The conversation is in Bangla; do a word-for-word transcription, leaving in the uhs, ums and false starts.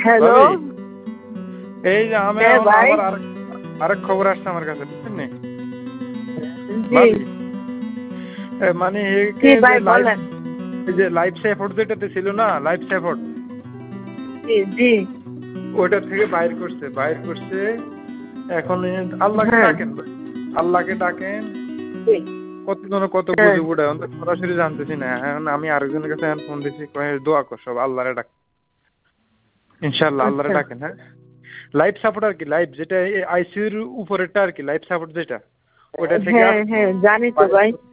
হ্যালো এই যে আমি হ্যাঁ এখন ভাই আবার আরেক আরেক খবর আসছে আমার কাছে বুঝছেন নি জি ভাবি এ মানে জি একে যে ভাই লাইফ বলেন এই যে লাইফ সাপোর্ট যেটাতে ছিল না লাইফ সাপোর্ট জি জি ওইটা থেকে বাইর করছে বাইর করছে এখন এই আল্লাহকে হ্যাঁ ডাকেন ভাই। আল্লাহকে ডাকেন জি কত জন কত হ্যাঁ গুজব উড়ায় তো সরাসরি জানতেছি না এখন আমি আরেকজনের কাছে এখন ফোন দিছি কয়ে দোয়া কর সব আল্লাহরে ডাক ইনশাআল্লাহ আল্লাহরে আচ্ছা ডাকেন হ্যাঁ লাইফ সাপোর্ট আর কি লাইফ যেটা আইসিইউর উপরেরটা আর কি লাইফ সাপোর্ট যেটা ওটা থেকে হ্যাঁ আসছে হ্যাঁ জানি তো বাইর ভাই করছে